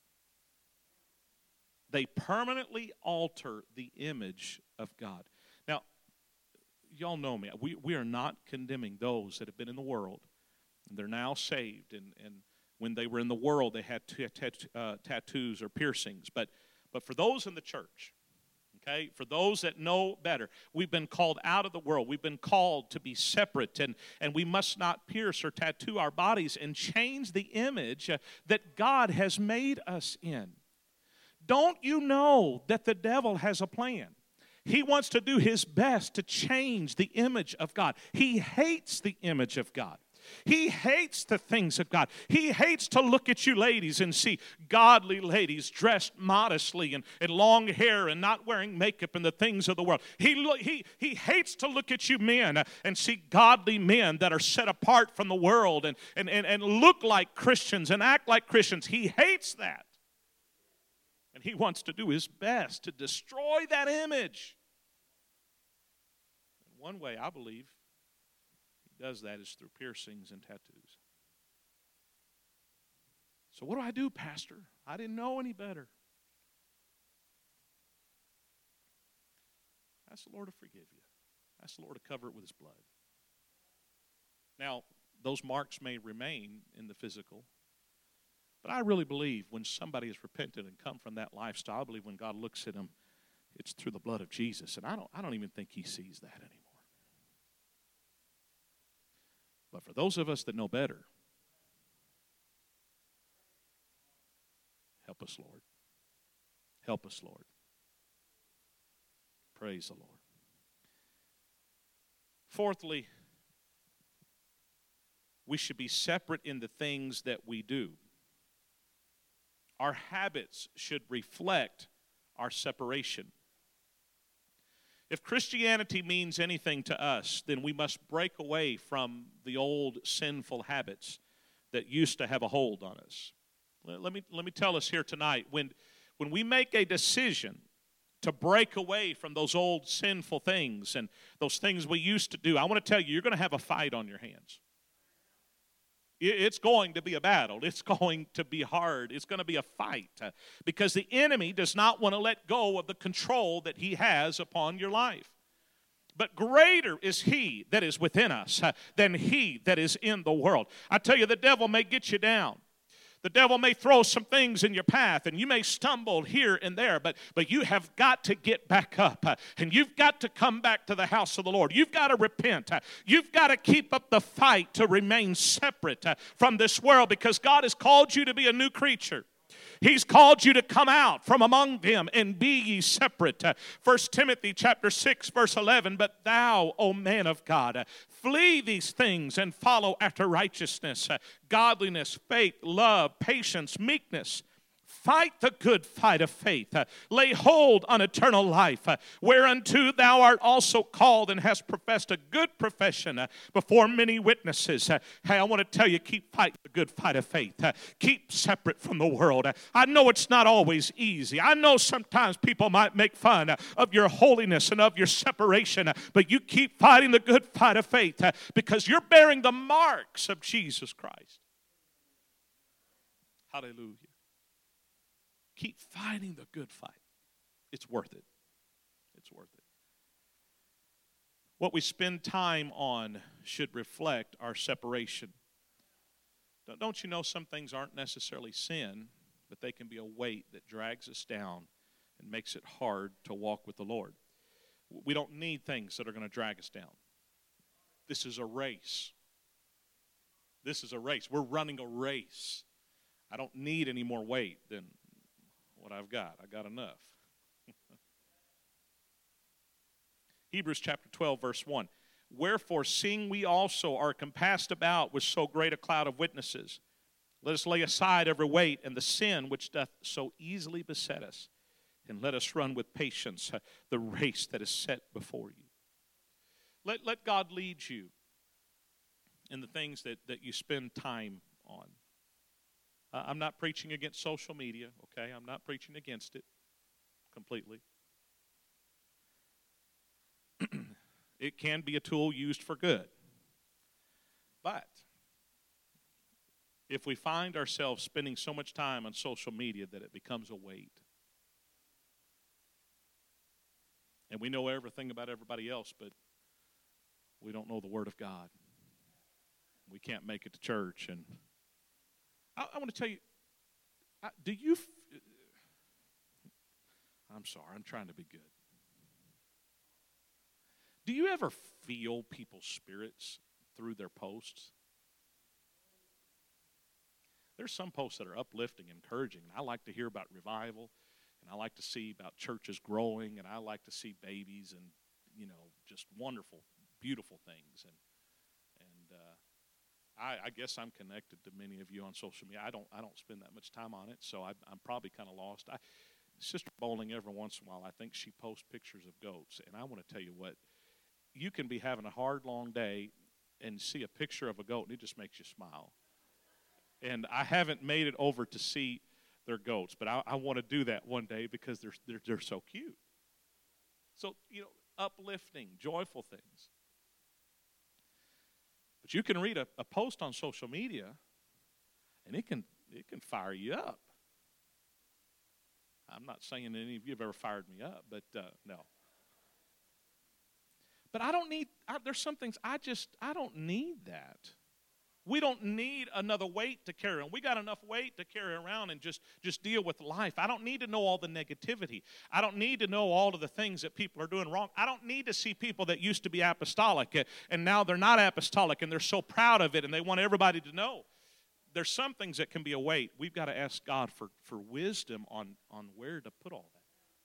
They permanently alter the image of God. Now, y'all know me. We are not condemning those that have been in the world, and they're now saved, and when they were in the world, they had tattoos or piercings. But for those in the church, okay, for those that know better, we've been called out of the world. We've been called to be separate, and we must not pierce or tattoo our bodies and change the image that God has made us in. Don't you know that the devil has a plan? He wants to do his best to change the image of God. He hates the image of God. He hates the things of God. He hates to look at you ladies and see godly ladies dressed modestly and long hair and not wearing makeup and the things of the world. He hates to look at you men and see godly men that are set apart from the world and look like Christians and act like Christians. He hates that. And he wants to do his best to destroy that image. And one way, I believe, does that is through piercings and tattoos. So what do I do, Pastor? I didn't know any better. Ask the Lord to forgive you. Ask the Lord to cover it with his blood. Now, those marks may remain in the physical, but I really believe when somebody has repented and come from that lifestyle, I believe when God looks at them, it's through the blood of Jesus. And I don't even think he sees that anymore. But for those of us that know better, help us, Lord. Help us, Lord. Praise the Lord. Fourthly, we should be separate in the things that we do. Our habits should reflect our separation. If Christianity means anything to us, then we must break away from the old sinful habits that used to have a hold on us. Let me tell us here tonight, when we make a decision to break away from those old sinful things and those things we used to do, I want to tell you, you're going to have a fight on your hands. It's going to be a battle. It's going to be hard. It's going to be a fight because the enemy does not want to let go of the control that he has upon your life. But greater is he that is within us than he that is in the world. I tell you, the devil may get you down. The devil may throw some things in your path, and you may stumble here and there, but you have got to get back up, and you've got to come back to the house of the Lord. You've got to repent. You've got to keep up the fight to remain separate from this world, because God has called you to be a new creature. He's called you to come out from among them and be ye separate. 1 Timothy chapter 6, verse 11, but thou, O man of God, flee these things and follow after righteousness, godliness, faith, love, patience, meekness. Fight the good fight of faith. Lay hold on eternal life, whereunto thou art also called and hast professed a good profession before many witnesses. Hey, I want to tell you, keep fighting the good fight of faith. Keep separate from the world. I know it's not always easy. I know sometimes people might make fun of your holiness and of your separation, but you keep fighting the good fight of faith because you're bearing the marks of Jesus Christ. Hallelujah. Keep fighting the good fight. It's worth it. It's worth it. What we spend time on should reflect our separation. Don't you know some things aren't necessarily sin, but they can be a weight that drags us down and makes it hard to walk with the Lord. We don't need things that are going to drag us down. This is a race. This is a race. We're running a race. I don't need any more weight than what I've got. I got enough. Hebrews chapter 12, verse 1. Wherefore, seeing we also are compassed about with so great a cloud of witnesses, let us lay aside every weight and the sin which doth so easily beset us, and let us run with patience the race that is set before you. Let God lead you in the things that you spend time on. I'm not preaching against social media, okay? I'm not preaching against it completely. It can be a tool used for good. But if we find ourselves spending so much time on social media that it becomes a weight, and we know everything about everybody else, but we don't know the Word of God. We can't make it to church, and I want to tell you, I'm sorry, I'm trying to be good. Do you ever feel people's spirits through their posts? There's some posts that are uplifting, encouraging, and I like to hear about revival, and I like to see about churches growing, and I like to see babies and, just wonderful, beautiful things. And I guess I'm connected to many of you on social media. I don't spend that much time on it, so I'm probably kind of lost. Sister Bowling, every once in a while, I think she posts pictures of goats. And I want to tell you what, you can be having a hard, long day and see a picture of a goat, and it just makes you smile. And I haven't made it over to see their goats, but I want to do that one day because they're so cute. So, uplifting, joyful things. But you can read a post on social media, and it can fire you up. I'm not saying any of you have ever fired me up, but no. But there's some things I don't need that. We don't need another weight to carry on. We got enough weight to carry around and just deal with life. I don't need to know all the negativity. I don't need to know all of the things that people are doing wrong. I don't need to see people that used to be apostolic and now they're not apostolic and they're so proud of it and they want everybody to know. There's some things that can be a weight. We've got to ask God for wisdom on where to put all that.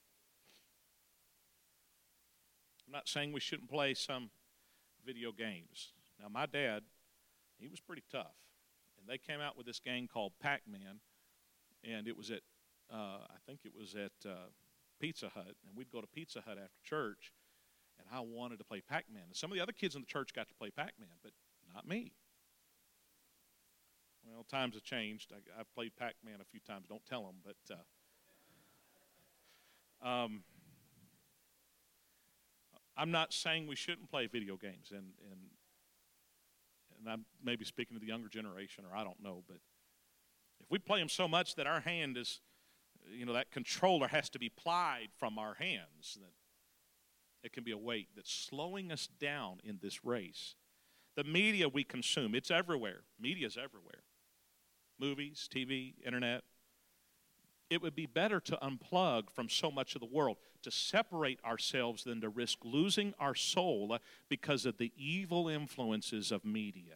I'm not saying we shouldn't play some video games. Now, my dad, he was pretty tough. And they came out with this game called Pac-Man, and it was at, Pizza Hut. And we'd go to Pizza Hut after church, and I wanted to play Pac-Man. And some of the other kids in the church got to play Pac-Man, but not me. Well, times have changed. I've played Pac-Man a few times. Don't tell them, but I'm not saying we shouldn't play video games, and I'm maybe speaking to the younger generation, or I don't know, but if we play them so much that our hand is, that controller has to be plied from our hands, It can be a weight that's slowing us down in this race. The media we consume, it's everywhere. Media's everywhere. Movies, TV, internet. It would be better to unplug from so much of the world, to separate ourselves than to risk losing our soul because of the evil influences of media.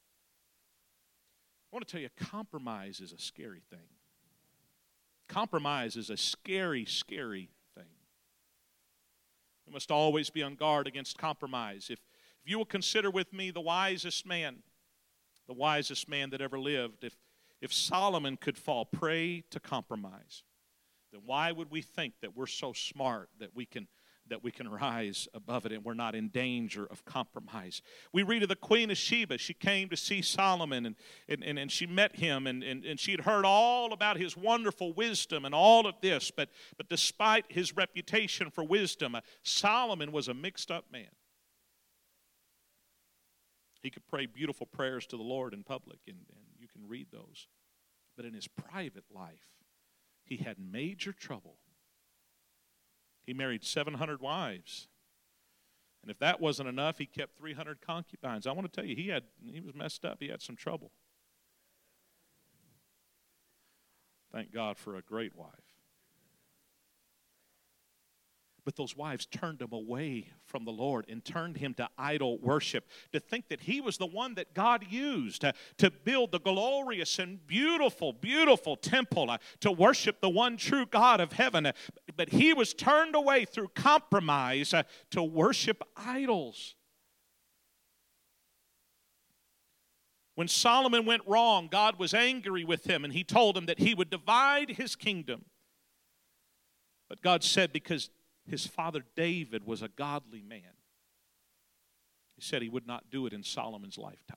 I want to tell you, compromise is a scary thing. Compromise is a scary, scary thing. We must always be on guard against compromise. If you will consider with me the wisest man that ever lived, if Solomon could fall prey to compromise, then why would we think that we're so smart that we can rise above it and we're not in danger of compromise? We read of the Queen of Sheba. She came to see Solomon and she met him and she had heard all about his wonderful wisdom and all of this, but despite his reputation for wisdom, Solomon was a mixed up man. He could pray beautiful prayers to the Lord in public, and you can read those. But in his private life, he had major trouble. He married 700 wives. And if that wasn't enough, he kept 300 concubines. I want to tell you, he was messed up. He had some trouble. Thank God for a great wife. But those wives turned him away from the Lord and turned him to idol worship, to think that he was the one that God used to build the glorious and beautiful, beautiful temple, to worship the one true God of heaven. But he was turned away through compromise to worship idols. When Solomon went wrong, God was angry with him, and he told him that he would divide his kingdom. But God said, because his father David was a godly man, he said he would not do it in Solomon's lifetime.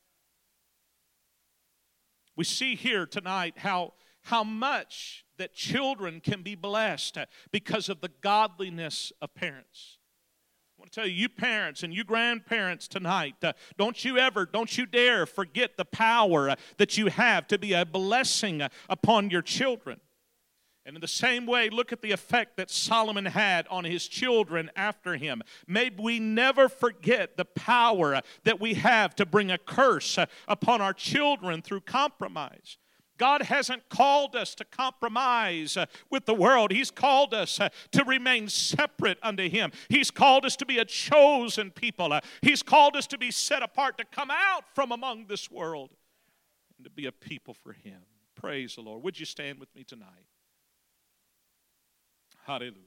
We see here tonight how much that children can be blessed because of the godliness of parents. I want to tell you, you parents and you grandparents tonight, don't you dare forget the power that you have to be a blessing upon your children. And in the same way, look at the effect that Solomon had on his children after him. May we never forget the power that we have to bring a curse upon our children through compromise. God hasn't called us to compromise with the world. He's called us to remain separate unto Him. He's called us to be a chosen people. He's called us to be set apart, to come out from among this world and to be a people for Him. Praise the Lord. Would you stand with me tonight? Hallelujah.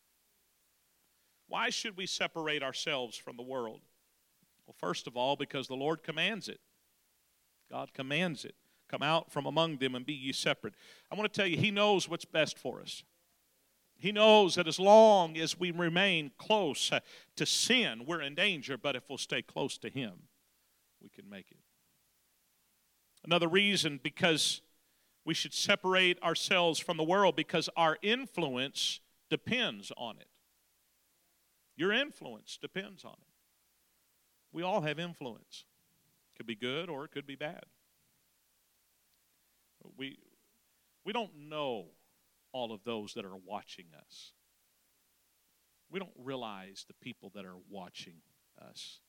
Why should we separate ourselves from the world? Well, first of all, because the Lord commands it. God commands it. Come out from among them and be ye separate. I want to tell you, He knows what's best for us. He knows that as long as we remain close to sin, we're in danger, but if we'll stay close to Him, we can make it. Another reason, because we should separate ourselves from the world, because our influence depends on it. Your influence depends on it. We all have influence. It could be good or it could be bad. We don't know all of those that are watching us. We don't realize the people that are watching us.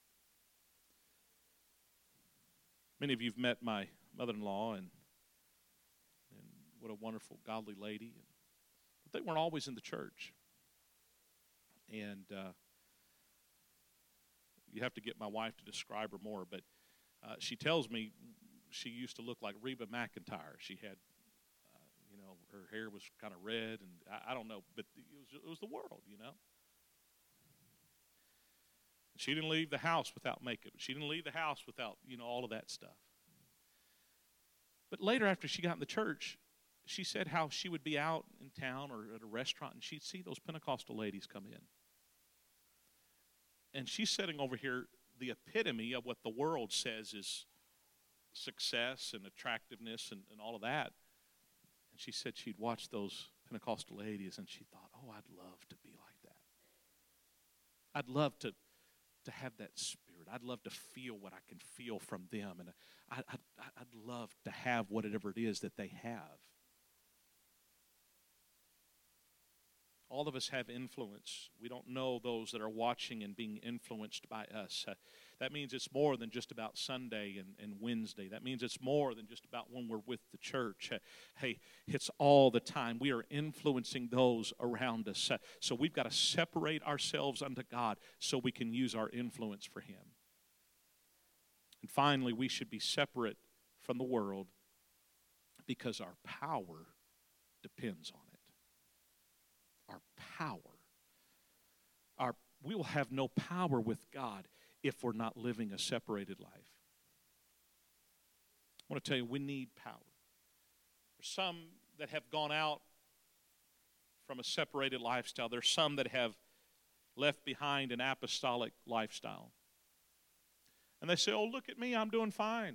Many of you have met my mother-in-law, and what a wonderful, godly lady. But they weren't always in the church. And you have to get my wife to describe her more, but she tells me she used to look like Reba McEntire. She had, her hair was kind of red, and I don't know, but it was the world, She didn't leave the house without makeup. She didn't leave the house without, all of that stuff. But later, after she got in the church, she said how she would be out in town or at a restaurant, and she'd see those Pentecostal ladies come in. And she's sitting over here, the epitome of what the world says is success and attractiveness and all of that. And she said she'd watch those Pentecostal ladies, and she thought, oh, I'd love to be like that. I'd love to have that spirit. I'd love to feel what I can feel from them. And I'd love to have whatever it is that they have. All of us have influence. We don't know those that are watching and being influenced by us. That means it's more than just about Sunday and Wednesday. That means it's more than just about when we're with the church. Hey, it's all the time. We are influencing those around us. So we've got to separate ourselves unto God so we can use our influence for Him. And finally, we should be separate from the world because our power depends on it. Our power. We will have no power with God if we're not living a separated life. I want to tell you, we need power. There's some that have gone out from a separated lifestyle. There's some that have left behind an apostolic lifestyle. And they say, oh, look at me, I'm doing fine.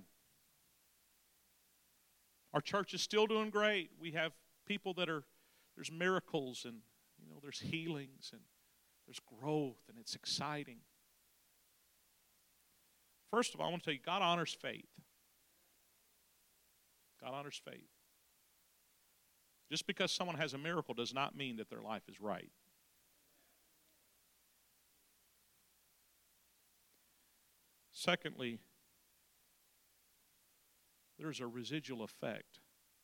Our church is still doing great. We have people there's miracles and there's healings and there's growth and it's exciting. First of all, I want to tell you, God honors faith. God honors faith. Just because someone has a miracle does not mean that their life is right. Secondly, there's a residual effect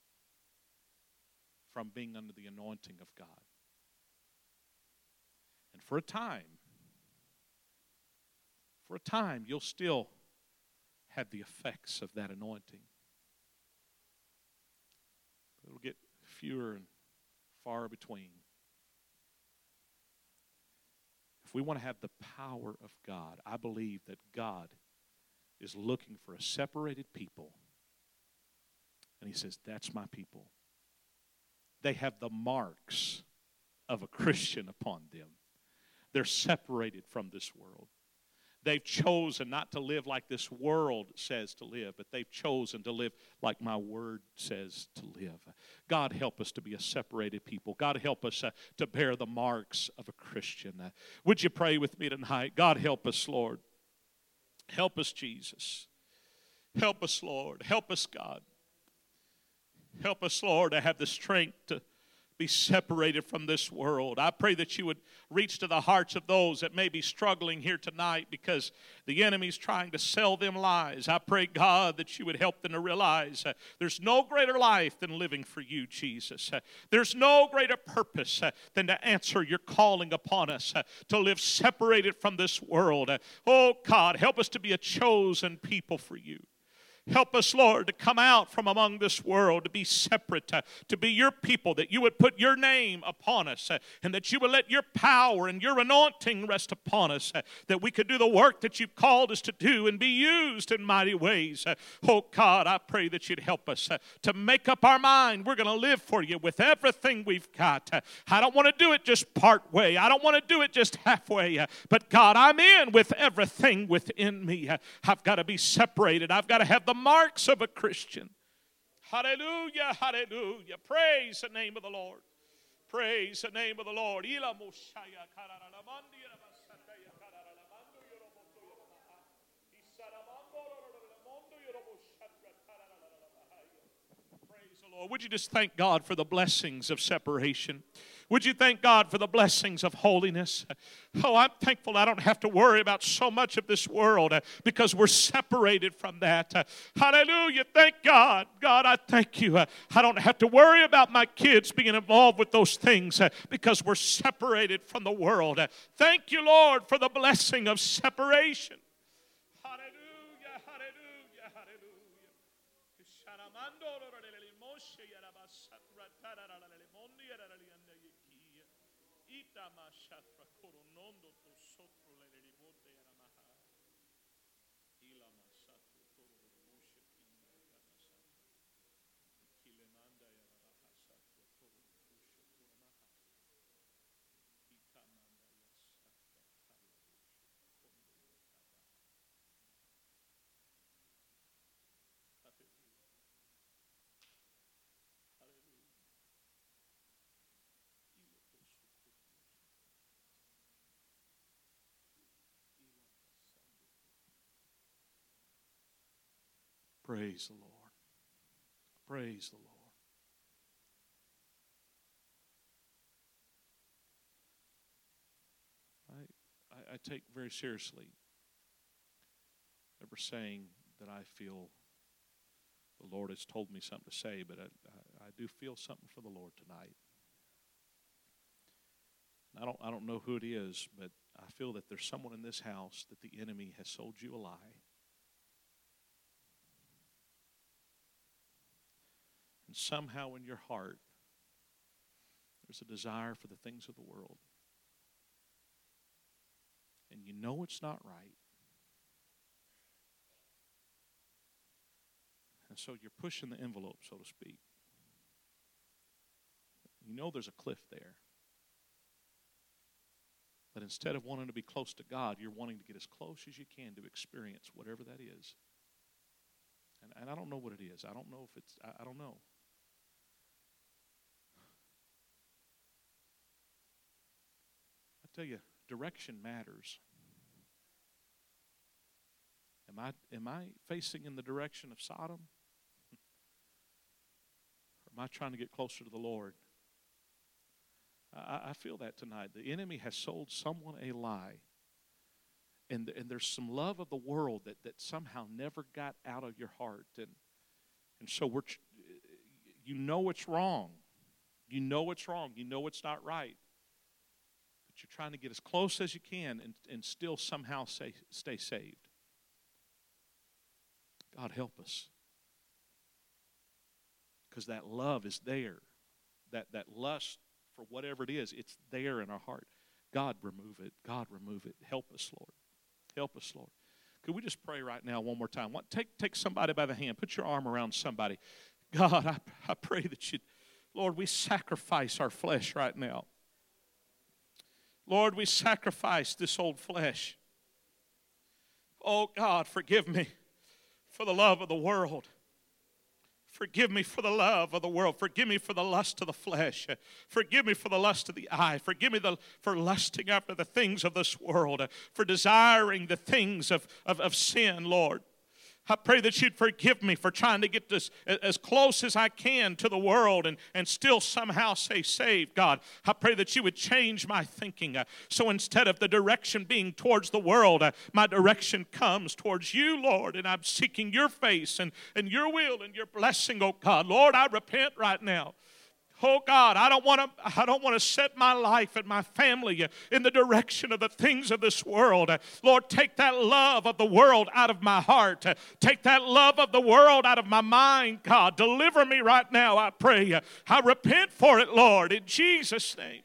from being under the anointing of God. And for a time, you'll still have the effects of that anointing. It'll get fewer and far between. If we want to have the power of God, I believe that God is looking for a separated people. And He says, that's my people. They have the marks of a Christian upon them. They're separated from this world. They've chosen not to live like this world says to live, but they've chosen to live like my word says to live. God, help us to be a separated people. God, help us to bear the marks of a Christian. Would you pray with me tonight? God, help us, Lord. Help us, Jesus. Help us, Lord. Help us, God. Help us, Lord, to have the strength to be separated from this world. I pray that you would reach to the hearts of those that may be struggling here tonight because the enemy's trying to sell them lies. I pray, God, that you would help them to realize there's no greater life than living for you, Jesus. There's no greater purpose than to answer your calling upon us to live separated from this world. Oh, God, help us to be a chosen people for you. Help us, Lord, to come out from among this world, to be separate, to be your people, that you would put your name upon us, and that you would let your power and your anointing rest upon us, that we could do the work that you've called us to do and be used in mighty ways. Oh, God, I pray that you'd help us to make up our mind. We're going to live for you with everything we've got. I don't want to do it just part way. I don't want to do it just halfway. But, God, I'm in with everything within me. I've got to be separated. I've got to have the marks of a Christian. Hallelujah, hallelujah. Praise the name of the Lord. Praise the name of the Lord. Praise the Lord. Would you just thank God for the blessings of separation? Would you thank God for the blessings of holiness? Oh, I'm thankful I don't have to worry about so much of this world because we're separated from that. Hallelujah. Thank God. God, I thank you. I don't have to worry about my kids being involved with those things because we're separated from the world. Thank you, Lord, for the blessing of separation. Hallelujah. Hallelujah. Hallelujah. Praise the Lord. Praise the Lord. I take very seriously ever saying that I feel the Lord has told me something to say, but I do feel something for the Lord tonight. I don't know who it is, but I feel that there's someone in this house that the enemy has sold you a lie. And somehow in your heart, there's a desire for the things of the world. And you know it's not right. And so you're pushing the envelope, so to speak. You know there's a cliff there. But instead of wanting to be close to God, you're wanting to get as close as you can to experience whatever that is. And I don't know what it is. I don't know if it's, I don't know. I tell you, direction matters. Am I facing in the direction of Sodom? Or am I trying to get closer to the Lord? I feel that tonight. The enemy has sold someone a lie. And there's some love of the world that somehow never got out of your heart. And so you know it's wrong. You know it's wrong. You know it's not right. But you're trying to get as close as you can and still somehow stay saved. God help us. Because that love is there. That lust for whatever it is, it's there in our heart. God, remove it. God, remove it. Help us, Lord. Help us, Lord. Could we just pray right now one more time? Take somebody by the hand. Put your arm around somebody. God, I pray that Lord, we sacrifice our flesh right now. Lord, we sacrifice this old flesh. Oh, God, forgive me for the love of the world. Forgive me for the love of the world. Forgive me for the lust of the flesh. Forgive me for the lust of the eye. Forgive me for lusting after the things of this world, for desiring the things of sin, Lord. I pray that you'd forgive me for trying to get this as close as I can to the world and still somehow say saved, God. I pray that you would change my thinking. So instead of the direction being towards the world, my direction comes towards you, Lord. And I'm seeking your face and your will and your blessing, oh God. Lord, I repent right now. Oh God, I don't want to set my life and my family in the direction of the things of this world. Lord, take that love of the world out of my heart. Take that love of the world out of my mind, God. Deliver me right now, I pray. I repent for it, Lord, in Jesus' name.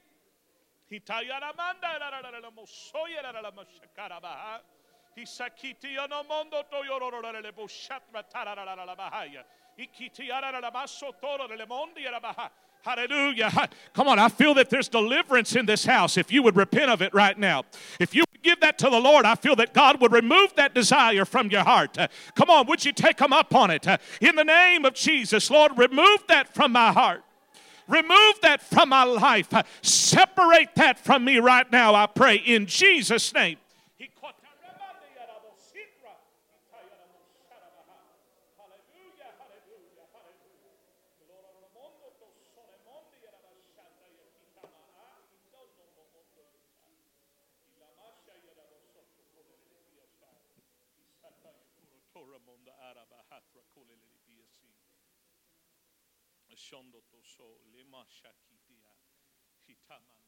Hallelujah. Come on, I feel that there's deliverance in this house if you would repent of it right now. If you would give that to the Lord, I feel that God would remove that desire from your heart. Come on, would you take him up on it? In the name of Jesus, Lord, remove that from my heart. Remove that from my life. Separate that from me right now, I pray, in Jesus' name. Shondo to so lema shakitia hitamana.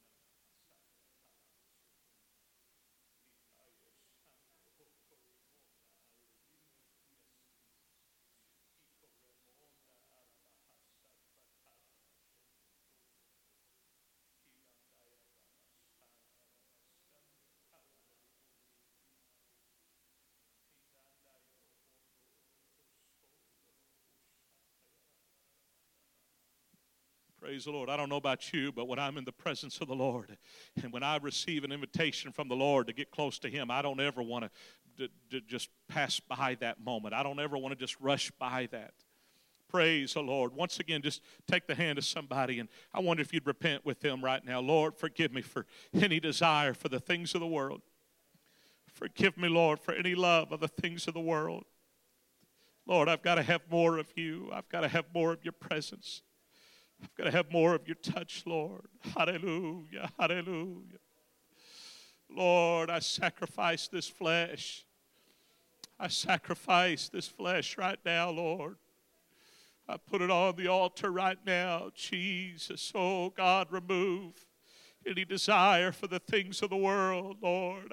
Praise the Lord. I don't know about you, but when I'm in the presence of the Lord and when I receive an invitation from the Lord to get close to him, I don't ever want to just pass by that moment. I don't ever want to just rush by that. Praise the Lord. Once again, just take the hand of somebody, and I wonder if you'd repent with them right now. Lord, forgive me for any desire for the things of the world. Forgive me, Lord, for any love of the things of the world. Lord, I've got to have more of you. I've got to have more of your presence. I've got to have more of your touch, Lord. Hallelujah, hallelujah. Lord, I sacrifice this flesh. I sacrifice this flesh right now, Lord. I put it on the altar right now. Jesus, oh God, remove any desire for the things of the world, Lord.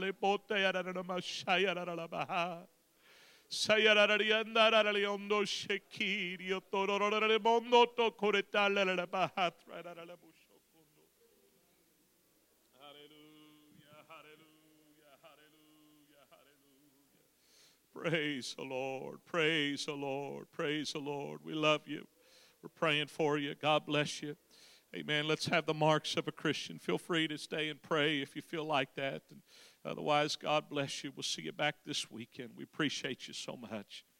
Praise the Lord. Praise the Lord. Praise the Lord. We love you. We're praying for you. God bless you. Amen. Let's have the marks of a Christian. Feel free to stay and pray if you feel like that. And otherwise, God bless you. We'll see you back this weekend. We appreciate you so much.